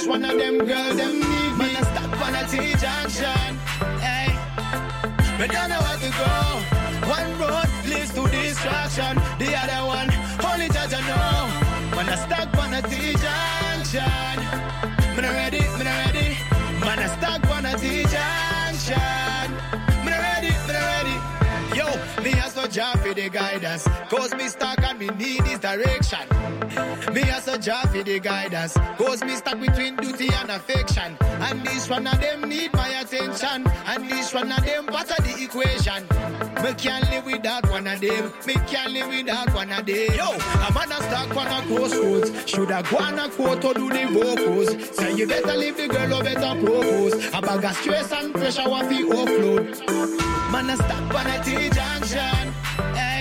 one of them girls, them need me. Man, I stop on a T-junction. Hey, we don't know where to go. One road leads to destruction. The other one, only judge I know. Man, I stop on a T-junction. Me not ready, me not ready. Man, I stop on a T-junction. Me not ready, me not ready. Yo, me has no job for the guidance. Cause me stuck and me need this direction. Me has no job for the guidance. Cause me stuck between duty and affection. And this one of them need my attention. And this one of them part of the equation. Me can't live without one of them. Me can't live without one of them. Yo, a man a stuck on a crossroads. Shoulda go on a quote to do the vocals. Say you better leave the girl or better propose. A bag of stress and pressure want to offload. Man a stop on a T-junction. Hey,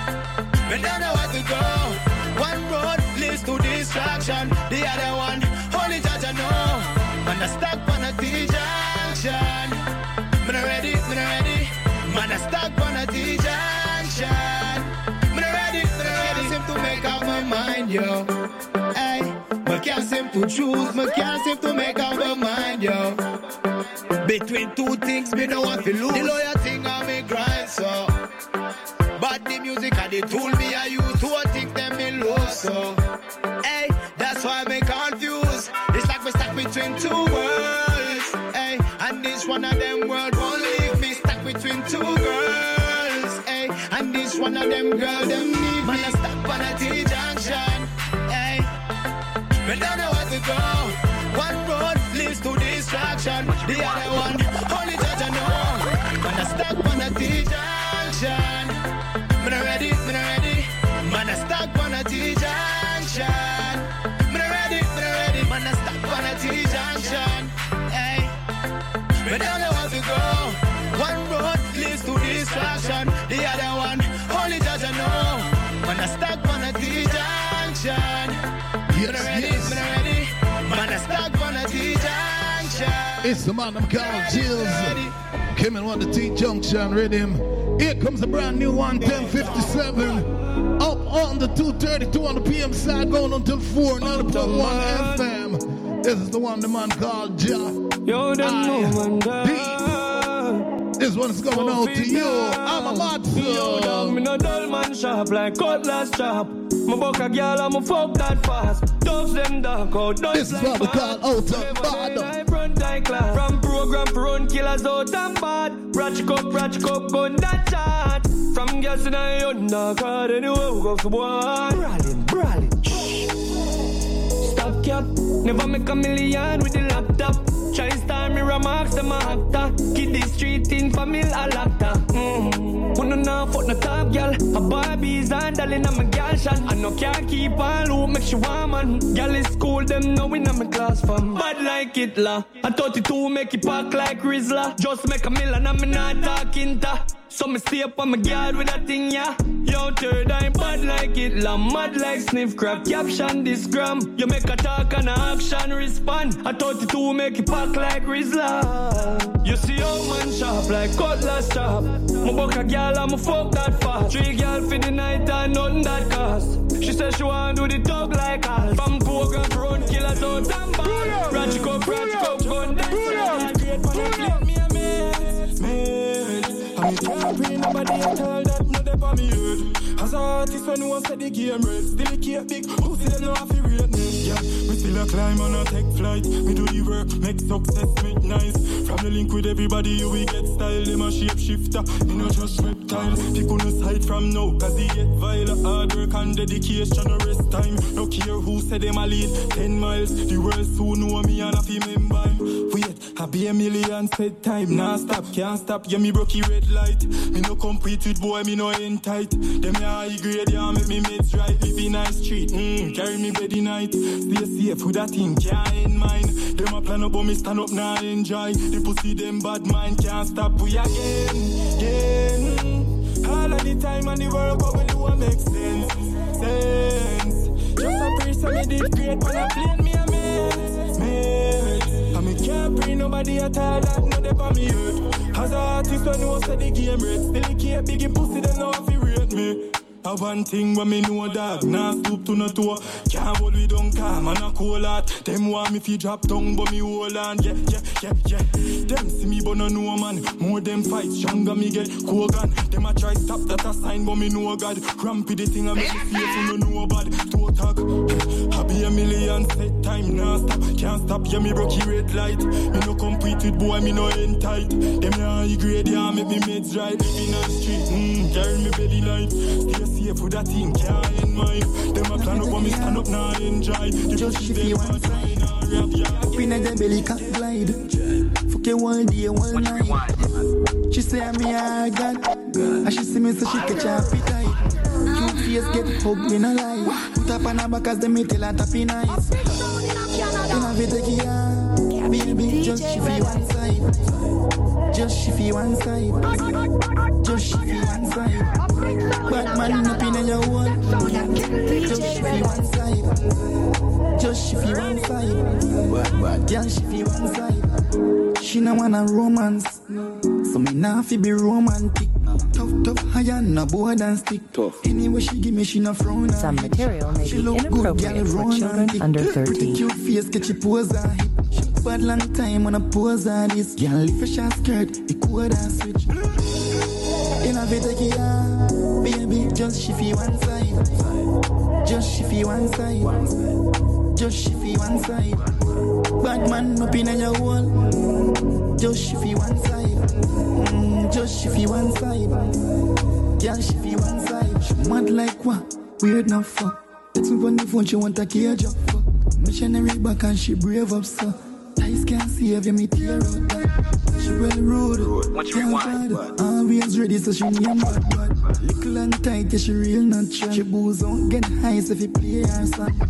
we don't know where to go. One road leads to destruction. The other one, only judge I know. Man a stop on a T-junction. Me not ready, me not ready. Man a stop on a T-junction. Me not ready, me not ready. Seem to make up my mind, yo. Hey, me can't seem to choose. Me can't seem to make up my mind, yo. Between two things, me no want to lose. The lawyer thing on me grind, so. But the music and the tool me I use to think them me lose, so. Hey, that's why me confused. It's like me stuck between two worlds. Hey, and this one of them world won't leave me stuck between two girls. Hey, and this one of them girls, them need me. Man, I stop on a T-junction. Hey, we don't know where to go. One road leads to destruction. The other one, only judge I know. Man, I stuck on a T-junction. Me not ready, me not ready. Man, I stuck on a T-junction. Me not ready, me not ready. Man, I stuck on a T-junction. Hey, we don't know where to go. One road leads to destruction. The other one, only judge I know. Man, I stuck on a T-junction. Me not ready, me not ready. Man, I stuck on a T-junction. It's the man I'm called Jills. Came in on the T-junction rhythm. Here comes a brand new one, 10:57. Up on the 232 on the PM side, going until 4, 9.1 FM. This is the one the man called Ja. Yo, this one's going out to you. I'm a mad Yo, me no dull man sharp like cutlass chop. My buck a girl and my fuck that fast. Doves them dark out, this is what we call out of bad. From program for run killers out and bad. Ratchet up, gun that chat. From gas in a undercard, anywhere we go for one. Brawling. Stop cap, never make a million with the laptop. Try star me remarks, them a actor. Kid the street in family a lacta. Put no now, fuck no top girl. A Barbie's and darling I'm a girl shot. I no can't keep on loop, make she warm man. Girl is cool, them know in my class fam. Bad like Hitler. I 32 make it pack like Rizzler. Just make a million and me not talking ta. So me stay up on my guard with that thing, yeah. Yo, third eye bad like Hitler. Mad like sniff crap. Caption this gram. You make a talk and a action respond. I 32 make it pack like Rizzler. You see how man sharp like cutlass chop. My buck a girl and my fuck that fast. 3 girl for the night and nothing that cost. She said she want do the talk like us. From program for run killers out and bad. Ratchet up, gun that's great. Me a man. I can't bring nobody at all that no dey for me head. As a artist when one set the game red. Still the cake big, who see them know how to rate me. Yeah, we still a climb on a take flight. Me do the work, make success, make nice. From the link with everybody, you will get style. Them a shape shifter, me no just reptile. People no side from now, cause they get vile. Hard work and dedication, no rest time. No care who said them a lead 10 miles. The world soon know me and I feel remember him. Wait, I be a million said time. Nah stop, can't stop, yeah me broke red light. Me no compete with boy, me no end tight. Them high grade, yeah, make me mates right. Live in nice street, carry me bed night. Stay safe with that thing, can't end mine. Them a plan up, but me stand up now enjoy. The pussy, them bad mind, can't stop we again. All of the time and the work, but we do a make sense. Just a priest, and me did great, but I plane me a mate. And me can't bring nobody at all that no dey for me hurt. As a artist, when you say the game red, still the cake big pussy, them know if you rate me. A one thing when me know dog, nah stoop to no toe. Can't hold we don't calm and a cold heart. Them want me fi drop tongue but me hold on. Yeah. Them see me but no know man. More them fight stronger me get Kogan. Them a try stop that a sign but me know God. Crampy the thing I make me feel so no know bad. To talk, I be a million set time nah stop. Can't stop yeah me broke red light. Me no compete with boy me no end tight. Them nah grade yeah make me meds right. Living on the street, carry me belly light. Stay safe with that thing can't end mine. Them a plan up but me stand up now enjoy. Just shift you one side. Up in the belly can't glide. Fuck you one day, one night. She say I'm a God. And she see me so she catch her appetite. Cute face get hugged in a lie. Put up on her back as the metal and tapping nice. In a bit of gear. Baby, just shift you one side. Just shift you one side. Just shift you one side. Bad man up in your wall. Just shift you one side. Just shift you one side. Bad girl shift you one side. She no wanna romance, so me nah fi be romantic. Tough, higher, no board and stick. Tough. Anyway she give me, she no frown. Some material may be inappropriate for children under 13. Pretty cute face, get your pose and hip. Bad long time on a pose and this. Girl, lift a short skirt, it could and switch. In a bit of baby, just shift you one side. Just shift you one side. Just shift you one side. Bad man up in your wall. Just shift you one side. Just shift you one side. Girl, shift you one side. She mad like what? Weird now fuck. Text me on the phone, she want a cage up fuck. Missionary back and she brave up so. Ties can't save you, me tear out that. She well rude, can't always ready so she name bad. Little and tight, yeah, she real natural. She booze on, get high so if you play her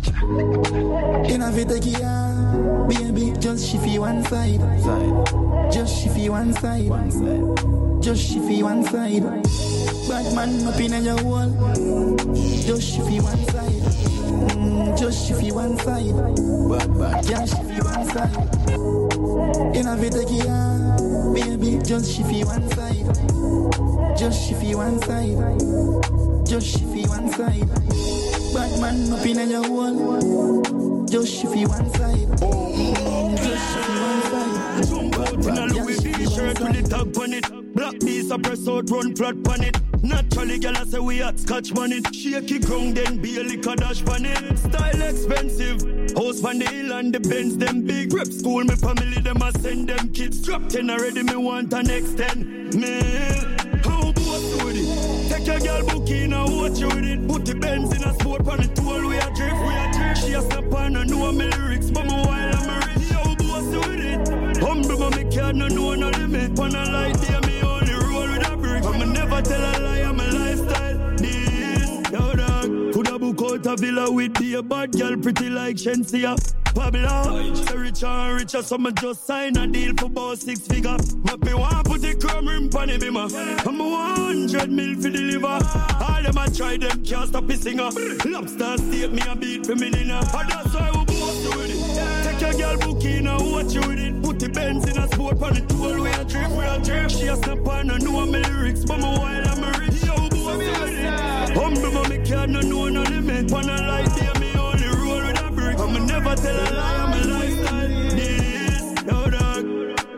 song. In a video, baby, just shift you one side. Just shift you one side. Just shift you one side. Bad man up in your wall. Just shift you one side. Just shift you one side. Bad, just shift you one side. In a video, baby, just shift you one side. Just shift you one side. Just shift you one side. Bad man up in your wall. Just shift you one side. Just shift you one side. Jump out in a Louis V shirt with the tag on it. Black piece of press out, run flat on it. Naturally, girl, I say we hot scotch on it. Shaky ground, then be a liquor dash on it. Style expensive. House van the hill and the Benz, them big. Rep school, my family, them I send them kids. Drop 10 already, me want an extend. Man, how boss with it? Take your girl booking and watch you with it. Put the Benz in a sport on the tool, we a drift. She a snap on and know my lyrics, but my while I'm a rich. How boss with it? Humble, but me can't know no limit. On a light, yeah, me only roll with a brick. I'ma never tell a lie, I'm a lifestyle. This, yo dog. Coulda book out a villa with the bad girl, pretty like Shensia. Pablo, so richer and richer, so me just sign a deal for about 6 figure. Me want put the chrome rim on the bimmer. I'm 100 mil for deliver. All them a try, them can't stop the singer. Lobster steak me a beat for me dinner. And that's why we both with it. Take your girl booking and watch you with it. Put the Benz in a sport on the tool, we a drip. She a snap on and know my lyrics, but my while I'm a rich. Yo, boy, with it. Humble, but me can't know no limit. On a light, yeah, me only roll with a brick. I'ma never tell a lie, I'm a lifestyle. This, yo, dog.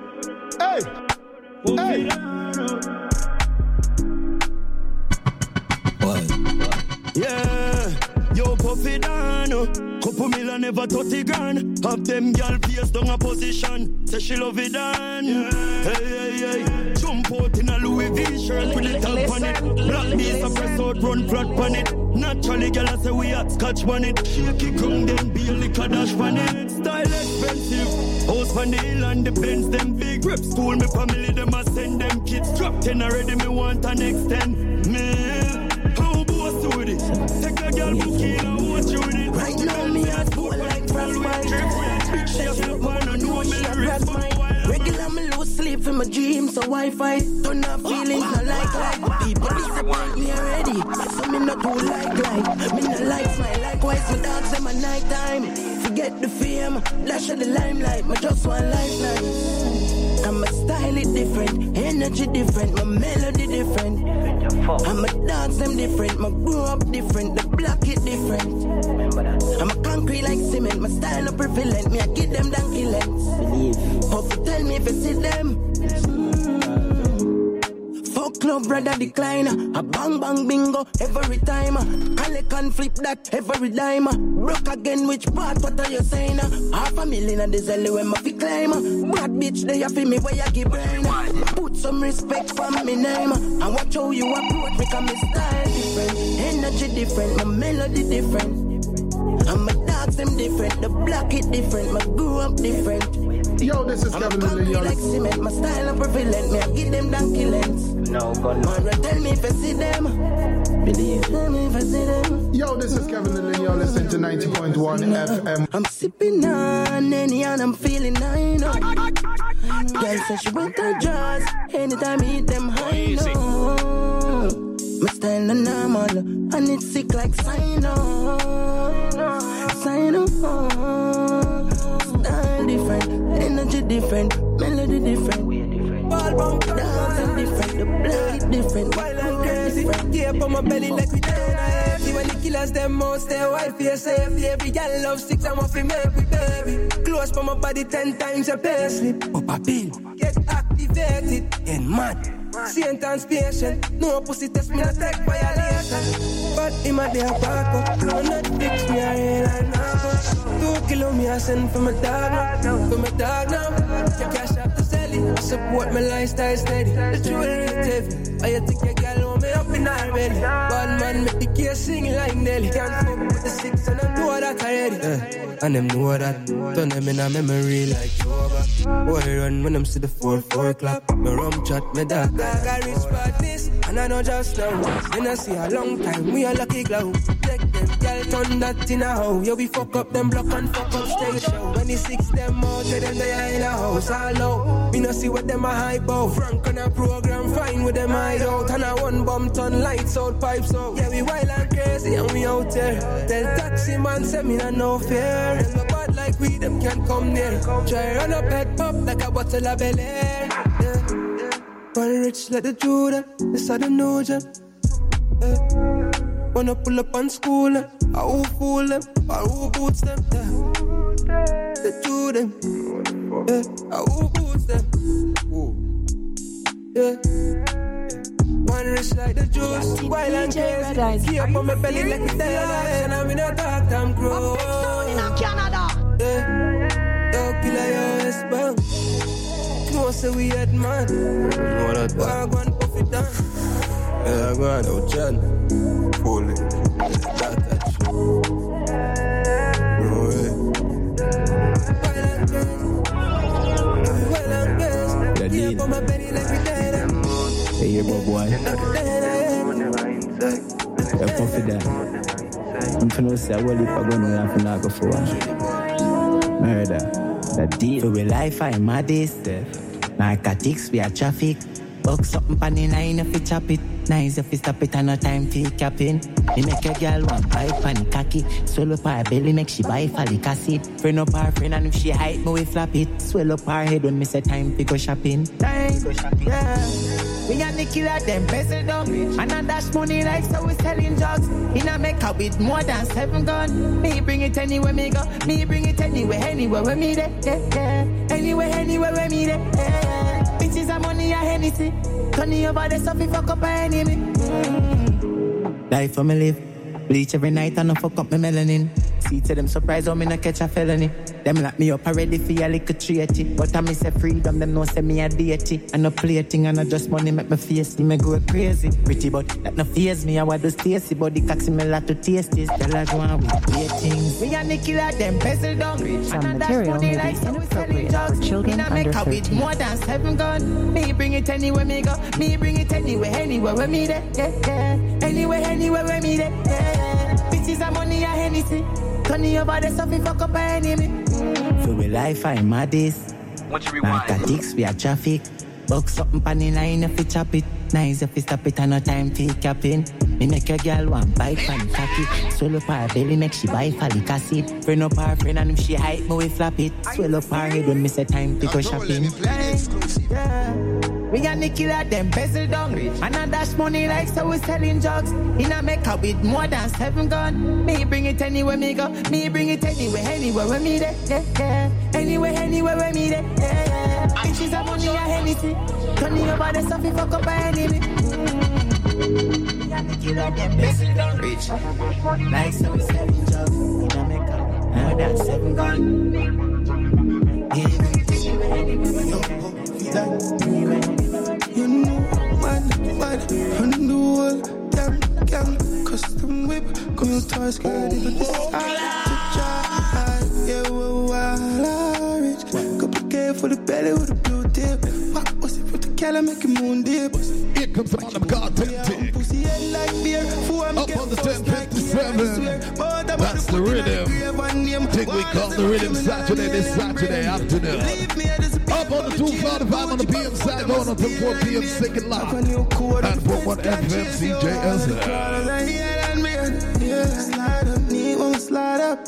Hey! What? Yeah, yo, Puffy Dano. Couple million never 30 grand. Have them girl face down a position. Say she love it done. Hey. Jump out in a Louis V shirt with the top on it. Black piece of press out, run flat on it. Naturally, girl, I say we hot scotch on it. Shaky ground, then be a liquor dash on it. Style expensive. House van the hill and the Benz, them big. Rep school, my family, them I send them kids. Drop 10 already, me want an extend. Man, how boss with it? Take a girl booking and watch you with it. Right now, me a school like frostbite. Regular me lose sleep in my dreams, so Wi-Fi. Turn off feelings, not like. People disappoint me already, so me not do like. Me not like smile, likewise my dogs in my night time. Forget the fame, lash of the limelight, me just one lifeline. And my style is different, energy different, my melody different. And my dance them different, my grow up different, the block it different. I'm a concrete like cement, my style no prevalent, me I give them donkey lengths. Hope you tell me if you see them. Fuck club brother decline, a bang bang bingo every time. Call can flip that every dime. Broke again, which part, what are you saying? $500,000 and this early when my fi climb. Bad bitch, they have me where you give brain. Put some respect for me name. And watch how you approach me, cause my style different. Energy different, my melody different. And my dogs them different, the block it different, my grew up different. Yo, this is Kevin Lilly. I'm like cement, my style and prevalent, me I give them donkey lengths. No, God, no. Tell me if I see them. Believe. Tell me if I see them. Yo, this is Kevin Lilly. You're listening to 90.1 FM. I'm sipping on any and I'm feeling high, no. Girl says she want her jaws anytime I hit them high, no. My style no normal and it's sick like Sino. Sino. Style different, energy different, melody different. Dance different, the blood different. Wild and crazy, tape on my belly like we don't. See when the killers them most their wife here safety. Every girl love six and what we make with baby. Close for my body 10 times a pay slip. Up a bill, get activated, and mad. Sentence patient, no pussy test me a take violation. But him a day back up, no not fix me a real and now. 2 kilo me a send for my dog now, for my dog now. You cash out the celly, I support my lifestyle steady. The jewelry heavy, I think your girl want me up in her belly. Bad man make the case sing like Nelly. Can't fuck with the 6 and I know that already. And them know that, turn them in a memory like Yoga. Boy run when them see the 4 o'clock. Me rum chat, me dog I reach badness, and I know just now. Then I see a long time, we a lucky glow. Take them, girl, turn that in a hoe. Yo, we fuck up them block and fuck up stage show. When the 6 them out, tell them they are in a house, all low. Me no see what them a hype out. Frank on a program, fine with them eyes out. And a 1 bomb ton, lights out, pipes out. Yeah, we wild and crazy, and we out there. Tell taxi man, say me no fear. Them no bad like we, them can't come near. Try run up head pop like a bottle of Bel Air. One rich like the Judah, this are the new gem. Wanna pull up on school, I who fool them, I who boots them. The Judah, I who boots them. One rich like the juice, wild and crazy. Keep up on my belly like a tail, and I'm in a dark time grow. Don't kill your husband. No, say we had man. No, that bad. Go and puff it down. Yeah, go on, out, John. Pull it. That true. No way. Well and best. Yeah, deal. On my belly like we died. Hey, you boy. Yeah, puff it down. I'm finna say, well, if I go no, I'm finna go for one. Murder. That deal. So we life, I'm mad this. Narcotics, we are traffic. Buck something pan in line if you chop it. Nice if you stop it and no time for capping. You make a girl want pipe and cocky. Swell up her belly, make she buy folic acid. Friend up her friend and if she hype, me we flap it. Swell up her head when me say time to go shopping. Time go shopping, yeah. We are the killer, them bezel down. And I dash money like so we selling drugs. In a Mecca with more than 7 guns. Me bring it anywhere me go. Me bring it anywhere where me there. Anywhere where me there. Bitches are money and Hennessy. Turning over the stuff if fuck up an enemy. Life for me live. Bleach every night and I fuck up my melanin. See to them surprise how me not catch a felony. Them lock me up already for a little treaty. But I miss a freedom, them no say me a deity. And no plating and no just money make me face. Me go crazy. Pretty but that no fears me. I want to tasty. But the cock similar to tasties. Tell her go on with datings. We are the killer, them bezel down. Some material may be inappropriate for children under 13. More than 7 guns. Me bring it anywhere me go. Me bring it anywhere where me there. Anywhere where me there. Bitches are money and Hennessy. Turning over the stuff if fuck up an enemy. For we life, I'm mad this. Narcotics, we are traffic. Buck something pan in line if you chop it. Nice if you stop it and no time for capping. Me make a girl want bite pan cocky. Swell up her belly, make she buy folic acid. Friend up her friend and if she hype me we flap it. Swell up her head when me say time to go shopping. Yeah. We got the killer, them bezel down. And I dash money like so we selling drugs. In a Mecca with more than 7 guns. Me bring it anywhere me go. Me bring it anywhere where me there. Yeah, yeah. Anywhere where me there. Yeah, yeah. Bitches are money or anything. Turning over the stuff if I fuck up my enemy. We got the killer, them bezel down. Rich. Like so we selling drugs. In a Mecca more than 7 guns. You know, man, and the whole damn gang. Custom whip, come your toys, girl, even decide to try. Yeah, we're wild, rich. Couple K for the belly with a blue tip. What was it for the Cali, make a moon dip? Here comes the man God tempting. Pussy head like beer, up on the 1057. That's the rhythm. Think we call the rhythm Saturday, this Saturday afternoon. Up on the 245 on the PM side, going until 4 p.m. second live. And for what FM CJS. Slide up, need one slide up.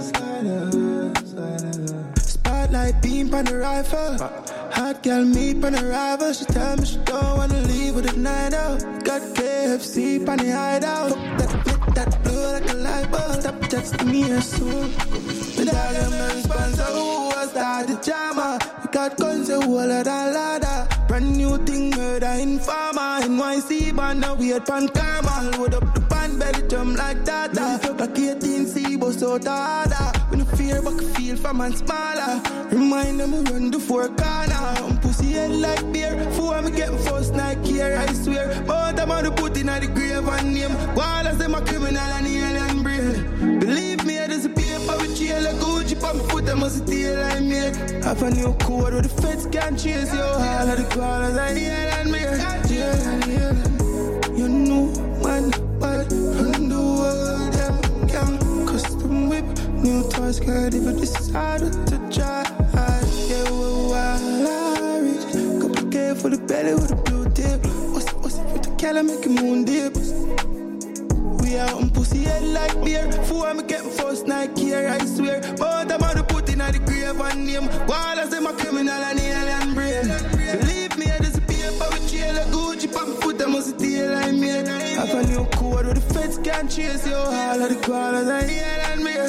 Spotlight beam on the rifle. Hot girl meet on the rival. She tell me she don't wanna leave with a night out. Got KFC on the hideout. That blue like a light bulb. Stop texting me here soon. The dog am no sponsor. Who was that? The jammer. We got guns and wall of that ladder. Brand new thing, murder informer. NYC band, now we at pan karma. Load up the band, belly drum like that. Like 18C, bust out harder. When you fear, but you feel fam and smaller. Remind them we run the 4 corner. Pussy head like beer. For me get first night here, I swear. But I'm on the put in the grave and name. While as them a criminal and alien brain. Believe me, there's a paper with jail. A Gucci on my foot, I must steal I make. Have a new code where the feds can't chase you. All of the callers are here and me. You know, man, but and the world, them gang. Custom whip, new toys, girl, if you decide to try. Yeah, we're wild, rich. Couple K for the belly with a blue tip. What's it for the Cali, make a moon dip? We out on pussy head like beer. For me get first night here, I swear. But I'm on the put in the grave and name. While as them a criminal and alien brain. Believe me, there's a paper with jail. A Gucci on my foot, I must steal I made. Have a new code where the feds can't chase you. All of the callers are here and me.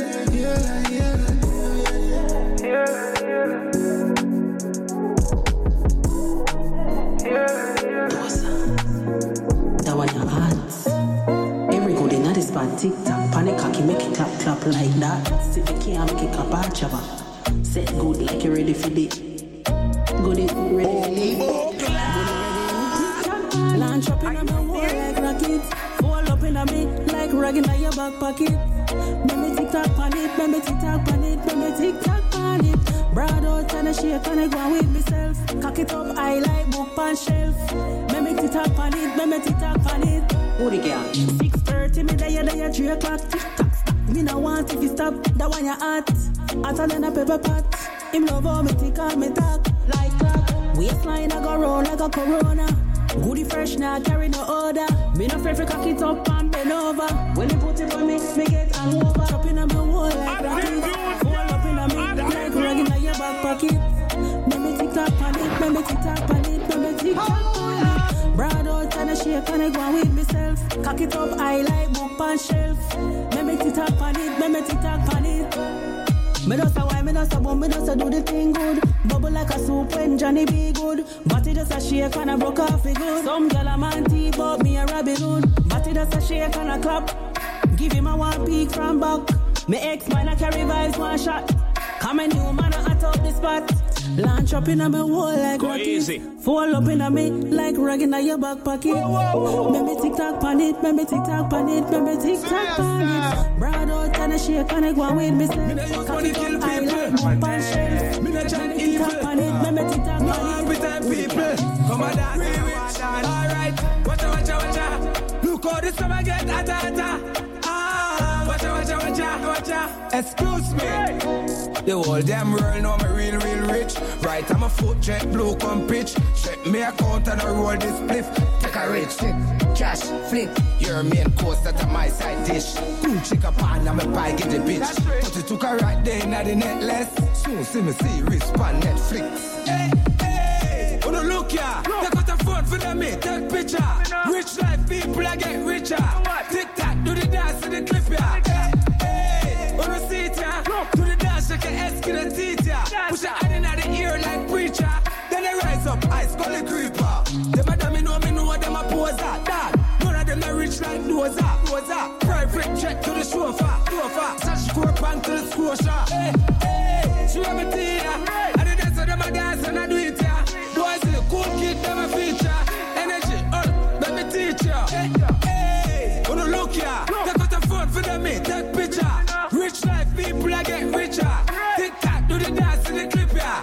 That one your hands. Every good in this bad TikTok. Panic cocky make it clap like that. See if you can't make it clap out chaba. Set good like you're ready for it. Good it ready. Launch up in my wall like rocket. Fall up in me like ragging on your back pocket. Remember TikTok on it, remember TikTok on it, remember TikTok on it. Broad out and a shake and I go with myself. Cock it up, I like book on shelf. Remember TikTok on it, remember TikTok on it. Who the girl? 6:30, me there 3 o'clock. TikTok. Me no want if you stop, that one you hot. Hotter than a pepper pot. Him love how me tick and me talk like clock. Waistline I go roll like a Corona. Goody fresh now carry no order. Me no afraid to cock it up and bend over. When you put it on me get hangover. Up in my wall like rocket. Fall up in a me like rugging on your back pocket. Me TikTok on it, me TikTok on it, me TikTok on it. Broad out and a shake and I go with myself. Cock it up, I like book on shelf. Me TikTok on it, me TikTok on it. Me just a wine, me just a bum, me just a do the thing good. Bubble like a soup when Johnny be good. Body just a shake and a broke off it good. Some girl a man tea, but me a Robin Hood. Body just a shake and a clap. Give him a 1 peek from back. Me ex man a carry vibes 1 shot. Come a new man a hot up the spot. Launch up in a me wall like rocket. Fall up in a me like ragging on your back pocket. Me TikTok pan it, me TikTok pan it, me TikTok pan it. Broad out and a shake and I go with me. Me no use money kill people. Me no chat evil. Me TikTok no appetite people. Come on dance, alright. Watcha. Look how this summer get hotter. Watcha. Excuse me. The whole damn world know me real rich. Right, I'm a foot jet blue come pitch. Check me account and I roll this spliff. take a rich flip, cash flip. Your main course that my side dish. Gucci Capana, I'm a pie, get the bitch. But it took a right day, not the necklace. Soon see me series on Netflix. Hey, hey, wanna look ya? Take out the phone for them, take picture. Rich life people, I get richer. Tick tock, do the dance in the clip ya. Hey, wanna see it ya? Do the dance, shake your ass, get a teeth ya. Push your hand in the ear like preacher. Then they rise up, ice call the creeper. Them a damn me know what them a pose at. Dad, none of them a rich like doza. Private jet to the chauffeur. Such score bank to the squasher. Hey, hey, she have a tea ya. And the dance of them a dance and I do it ya. Boys in the cool kid, them a feature. Energy, let me teach ya. Hey, wanna look ya. Take out the phone for them, take picture. Rich life people, I get richer. Tick tock, do the dance in the clip ya.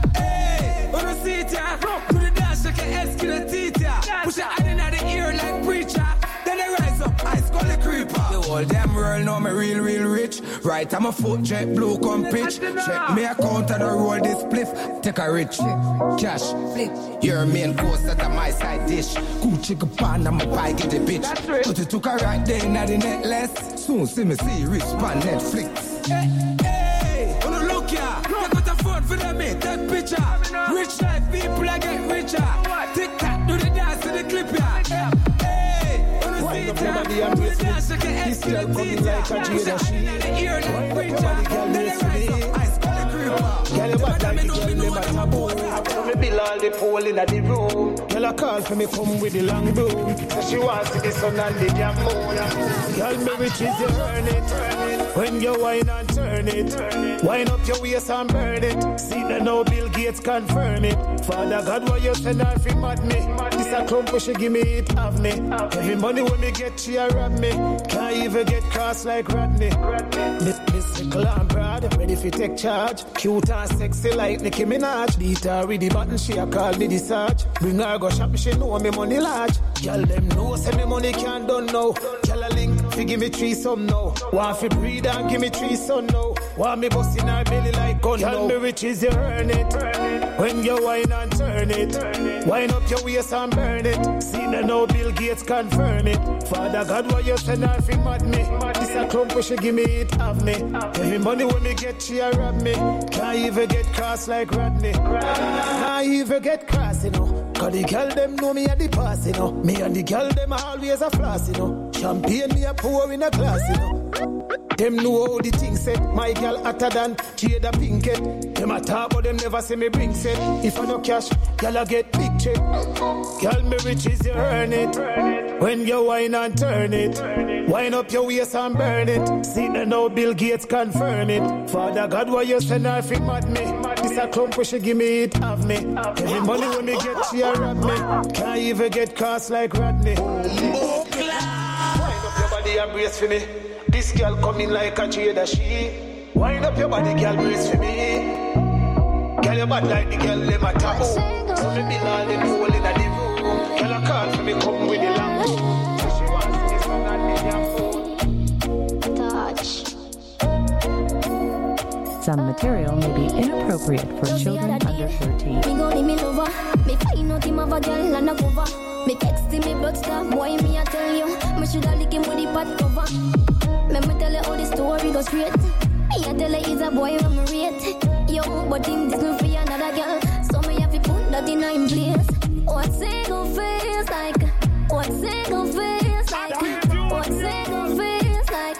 Hey, wanna see it ya. Do the dance, shake your ass, get a teeth ya. Push your hand in the ear like preacher. Then they rise up, ice call the creeper. The whole damn world know me real rich. Right, I'm a foot jet blue come pitch. Check me account and I roll this spliff. Take a rich flip, cash flip. Your main course that my side dish. Gucci Capana, I'm a pie, get the bitch. But it took a right day, not the necklace. Soon see me series on Netflix. Hey, hey, wanna look ya? Take out the phone for them, take picture. Rich life people, I get richer. Tick tock, do the dance in the clip ya. Hey, wanna see it ya? Do the dance, shake your ass, get a teeth ya. Push your hand in the ear like preacher. Then they rise up, ice call the creeper. Girl, you bad like the girl, them at a boom. So me bill all the pole in the room. Girl, I call for me come with the long broom. So she wants to see the sun and the damn moon. Girl, me rich is you earn it. When you whine and turn it. Wind up your waist and burn it. See that now Bill Gates confirm it. Father God, why you send her fi mad me? This a clump where she give me it, have me. Every money when me get, she a rob me. Can't even get cross like Rodney. Miss Sickle and Brad, ready fi take charge. Cute and sexy like Nicki Minaj. Beat her with the button, she a call me the Sarge. Bring her go shop, she know me money large. Girl them know, say me money can't done now. Girl a link, fi give me three some now. Want fi breed and give me three son now. Want me bust in her belly like gun now. Girl me riches, you earn it. When you whine and turn it. Wind up your waist and burn it. See that now Bill Gates confirm it. Father God, why you send her fi mad me? This a clump where she give me it, have me. Every money when me get, she a rob me. Can't even get cross like Rodney. Can't even get cross, you know. Cause the girl them know me at the pass, you know. Me and the girl them always a floss, you know. Champagne me a pour in a glass, you know. Them know how the thing set. My girl hotter than Jada Pinkett. Them a talk but them never say me bring set. If I no cash, girl I get big check. Girl me riches, you earn it. When you whine and turn it. Wind up your waist and burn it. See that now Bill Gates confirm it. Father God, why you send her fi mad me? This a clump where she give me it, have me. Every money when me get, she a rob me. Can't even get cross like Rodney. Wind up your body and brace for me. This girl coming like a Jada she. Wind up your body, girl, brace for me. Girl, you bad like the girl, them a taboo. So me bill all the pole in the room. Girl, I call for me, come with the lamb. So she wants this one and the damn Touch. Some material may be inappropriate for children under 13. Me go leave me lover. Me find out him have a girl and a cover. Me text him, me blood stop. Boy, me I tell you, me shoulda lick him with the pot cover. Let me tell you how the story goes straight. Me I tell you he's a boy when me rate. Yo, but him this no for another girl. So me have to put that in him place. What's it go face like? What's it go face like? What's it go face like?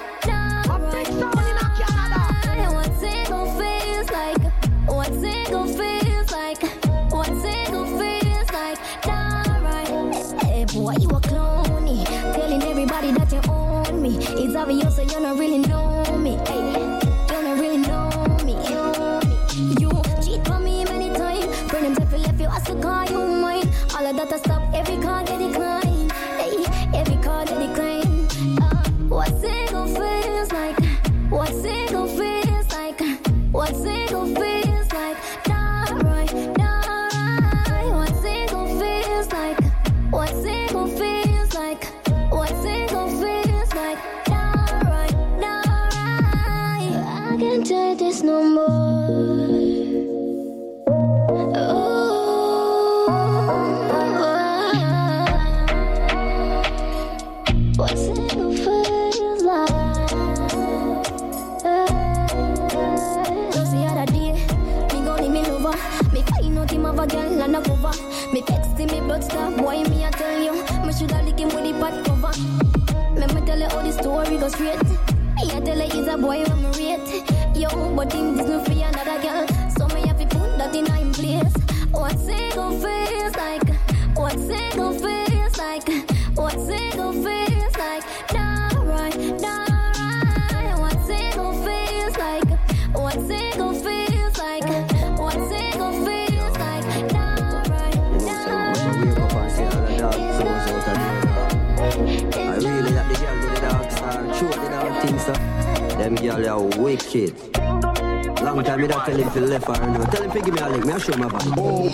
What's it go face like? What's it go face like? What's it go face like? Alright. Hey boy, you a clowny. Telling everybody that you own me. It's obvious so you don't really know me. Hey, you don't really know me. You cheat on me many times. Friend him if you left you, I still call you mine. All of that I stop, every call get declined. Hey, every call get declined. What's it go face like? What's it go face like? What's it go face like? Alright, alright. What's it go face like? What's it go face like? What's it go face like? Alright, alright. I can't take this no more. blood stop, boy, me I tell you. Me shoulda lick him with the pot cover. Let me tell you how the story goes straight. Me I tell you he's a boy when me rate. Yo, but him this no free another girl. So me have to put that in him place. What single feels like? What single feels like? What single feels like? Down right. What single feels like? What single feels like? What single feels like? Down right. I really like the girl with the dark star. Show the dark things up. Them girl are wicked. Long time me don't tell him to left or no. Tell him to give me a link. Me I show my back. Me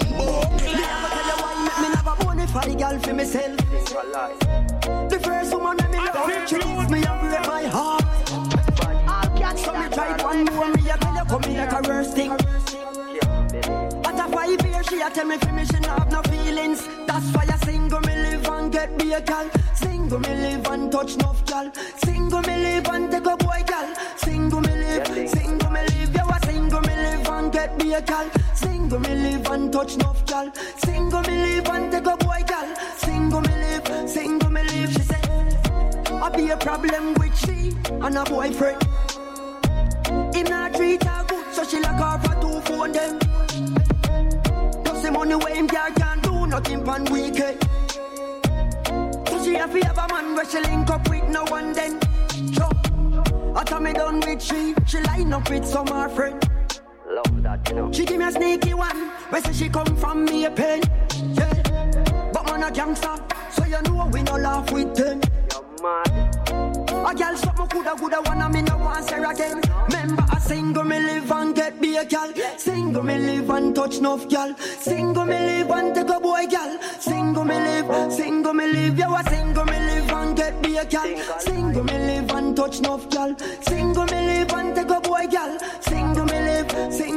never money for the girl for myself. The first woman that me love, she leaves me and break my heart. I'll catch some me try one more. Me a tell you come here like a worst thing. But a 5 years she a tell me for me she not have no feelings. That's why I single me live and get be a gal. Single me live and touch enough gal. Single me live and take a boy gal. Single me live, single me live. You a single me live and get be a gal. Single me live and touch enough gal. Single me live and take a boy gal. Single me live, single me live. She said I be a problem with she and a boyfriend. Him not treat her good, so she lock her for 2 phone them. Plus the money where him can't do nothing pan weekend. So she have to have a man where she link up with no one then. Sure. After me done with she line up with some her friend. Love that, you know. She give me a sneaky one, where say she come from me a pen. Yeah. But man a gangster, so you know we no laugh with them. You're mad. A girl something coulda one and me no want her again. Remember a single me live and get be a girl. Single me live and touch enough girl. Single me live and take a boy girl. Single me live, you a single me live and get be a girl. Single me live and touch enough girl. Single me live and take a boy girl. Single me live.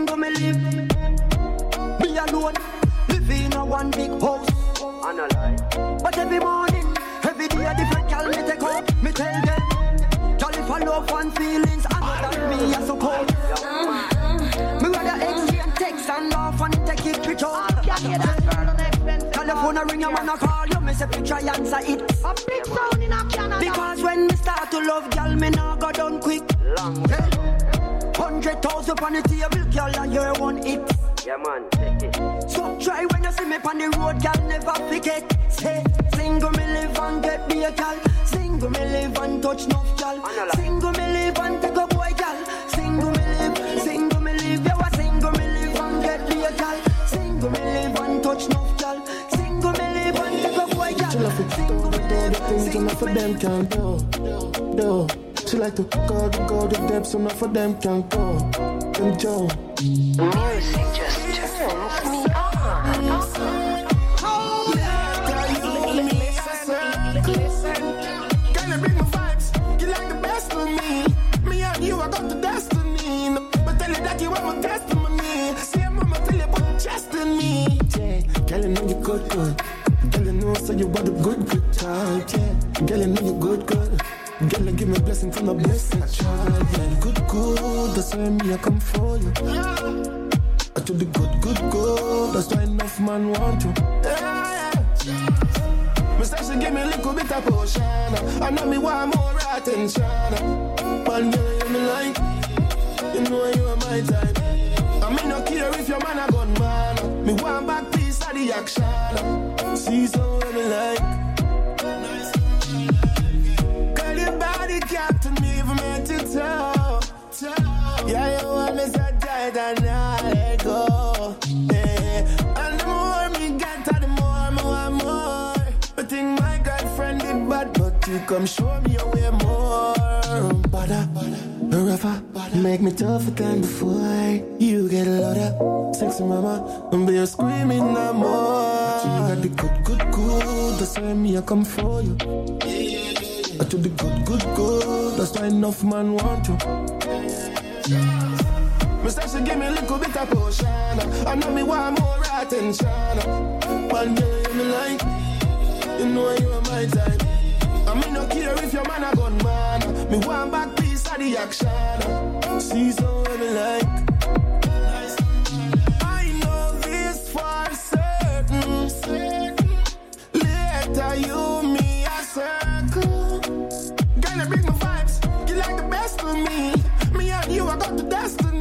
Be alone, live in a one big house. But every morning, every day a different girl me take out. Me tell them. For love and feelings, another me as a cold. Me rather exchange text and laugh and take it picture. Telephone a ring and wanna call you, me say picture answer it. A big sound in a Canada. Because when me start to love, girl, me nah go down quick. 100,000 on the table, girl, and you're one hit. Yeah man, take it. So try when you see me on the road, girl, never forget. Say, single me live and get be a girl. Single me live and touch enough gal. Single me live and take a boy gal. Single me live, you a single me live and get be a gal. Single me live and touch enough gal. Single me live and take a boy gal. Single me live, things enough for them can do. She like to go the depths enough for them can go. Them Joe. Music just turns me on. You, I got the destiny. But tell you that you are my testimony. See, mama tell you about chest in me. Yeah, girl, you know you good. Girl, you know so you got a good type. Yeah, girl, you know you good. Girl, you give me a blessing from the blessed child. Yeah, good. That's why me I come for you. I do the good. That's why enough man want you. Yeah. Me say she give me a little bit of potion. I know me want more attention. One girl you me like, you know you are my type. I me no care if your man a gun man. Me want back piece of the action. See so me like. Girl your body captain me from head to toe. Yeah you want me so tight and I let go. Yeah. And the more me get, the more me want more. But think my girlfriend did bad, but you come show me a way more. Rougher, make me tougher than before. You get a lot of sexy mama, and be screaming no more. You got the good. That's why me I come for you. I do the good. That's why enough man want you. Me say she give me a little bit of potion. I know me want more attention. One girl you me like, you know you are my type. I me no care if your man a gun man. Me want back piece of the action. See so me like.